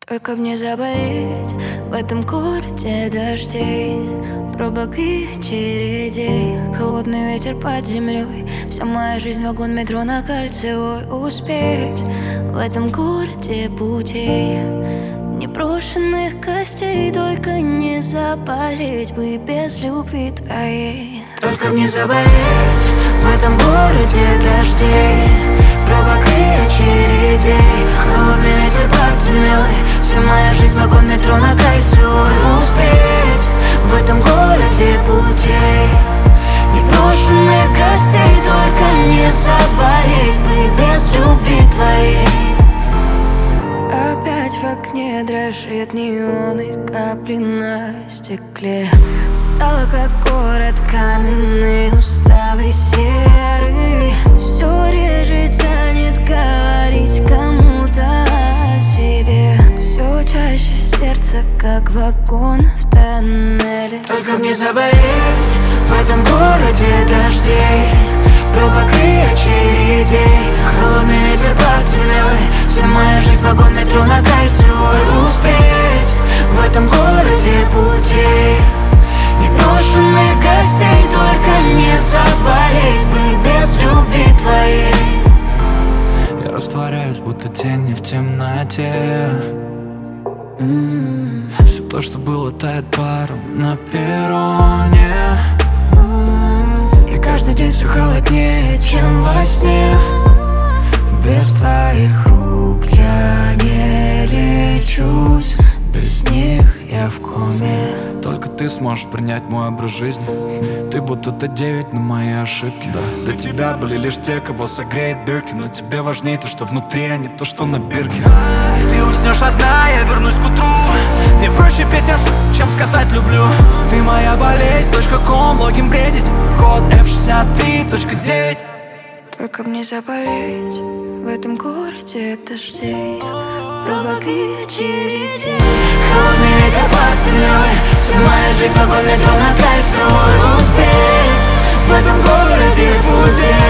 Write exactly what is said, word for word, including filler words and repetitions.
Только б не заболеть в этом городе дождей, пробок и очередей. Холодный ветер под землей, вся моя жизнь вагон метро на кольцевой. Успеть в этом городе путей, непрошенных костей. Только не заболеть бы без любви твоей. Только б не заболеть в этом городе дождей, пробок и очередей. Холодный ветер под землей, вся моя жизнь вагон метро на кольцевой. Успеть в этом городе путей, непрошенных гостей. Только не заболеть бы без любви твоей. Опять в окне дрожит неон и капли на стекле. Стало как город каменный, усталый, серый. Все реже тянет говорить кому-то о себе. Все чаще сердце, как вагон в тоннеле. Только б не заболеть в этом городе дождей, пробок и очередей. Холодный ветер под землей, вся моя жизнь вагон метро на кольцевой. Успеть в этом городе путей, непрошенных гостей. Только не заболеть бы без любви твоей. Я растворяюсь, будто тени в темноте. м-м-м. Все то, что было, тает паром на перроне. И каждый день все холоднее, чем во сне. Без твоих рук я не лечусь, без них я в коме. Только ты сможешь принять мой образ жизни. Ты будто Т девять на мои ошибки. Да. Для тебя были лишь те, кого согреет бирки. Но тебе важнее то, что внутри, а не то, что на бирке. Ты уснешь одна, я вернусь к утру. Мне проще петь раз, чем сказать люблю. Ты моя болезнь, точка ком, логин бредить. Код эф шестьдесят три точка девять. Только мне заболеть в этом городе дождей, пробок и очередей. Холодный ветер под землей, вся моя жизнь вагон метро на кольцевой. Успеть в этом городе путей,